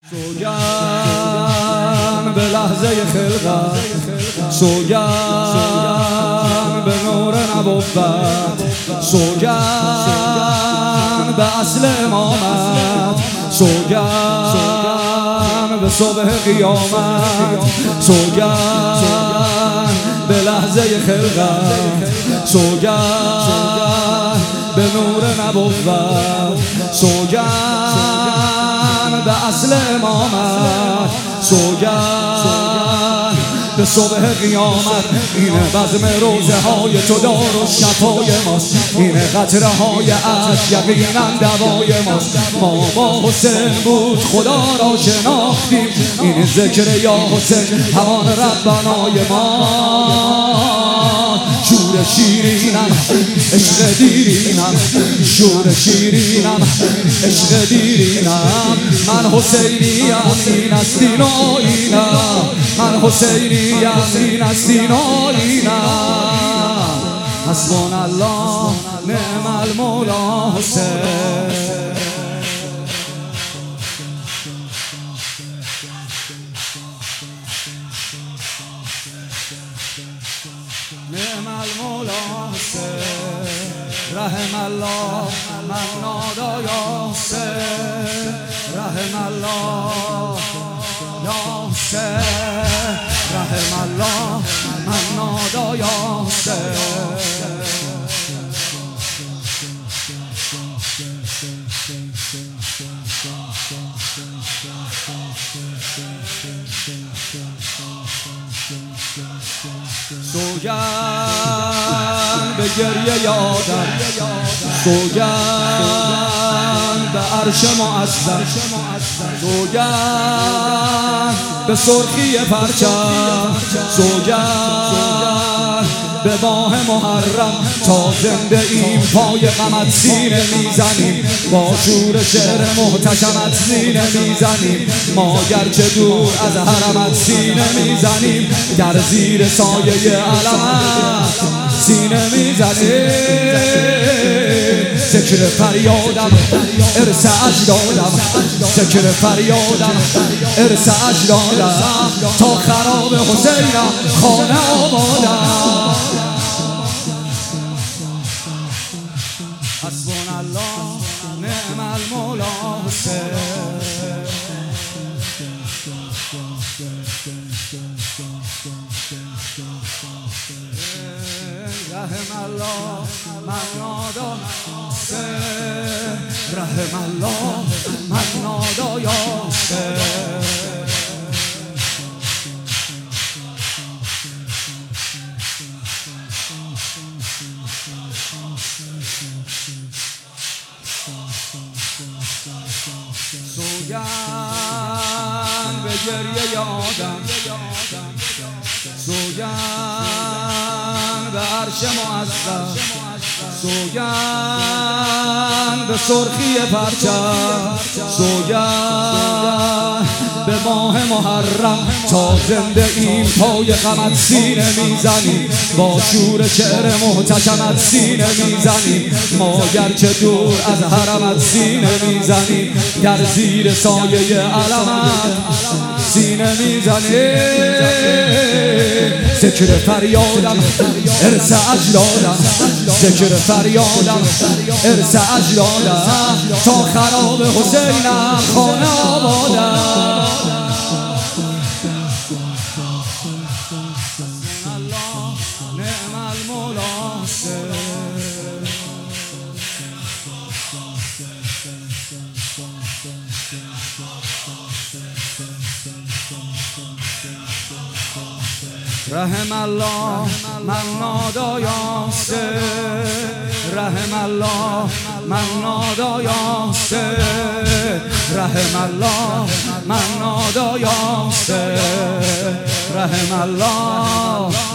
سوگند به لحظه خلقت، سوگند به نور نبوت، سوگند به اصل امامت، سوگند به صبح قیامت، سوگند به لحظه خلقت، سوگند به نور نبوت، سوگند به اصل امامت، سوگند به صبح قیامت. اینه بزم روزه های تو دار و شفای ماست، اینه قطره های عشق یقینا دوای ماست. ما با حسین بود خدا را شناختیم، این ذکر یا حسین همان ربنای ما. شور شیرینم عشق دیرینم، شور شیرینم عشق دیرینم. من حسینیم این است دین و آیینم، من حسینیم این است دین و آیینم. حسبنا الله نعم المولا حسین. نعم المولا حسین، رحم الله من نادای حسین، رحم الله یا حسین، رحم الله من نادای حسین. سوگند به گریه یادم، سوگند به عرش معظم، سوگند به سرخی پرچم، سوگند به ماه محرم. تا زنده ایم پای غمت سینه میزنیم، با شور شعر محتشمت سینه میزنیم. ما گرچه دور از حرمت سینه میزنیم، در زیر سایه علمت سینه میزنیم. ذکر فریادم ارث اجدادم، ذکر فریادم ارث اجدادم. تا خراب حسینم خانه آبادم. حسبنا الله نعم المولا حسین. رحم الله من نادای حسین، رحم الله من نادای حسین. سوگند به گریه یادم، سوگند به عرش معظم، سوگند به سرخی پرچم، سوگند به ماه محرم. تا زنده ایم پای غمت سینه میزنیم، با شور شعر محتشمت سینه میزنیم. ما گرچه دور از حرمت سینه میزنیم، در زیر سایه علمت سینه میزنیم. ذکر فریادم ارث اجدادم، ذکر فریادم ارث اجدادم. تا خراب حسینم خانه آبادم. نعم المولا حسین. رحم الله من نادای حسین، رحم الله من نادای حسین، رحم الله من نادای حسین، رحم الله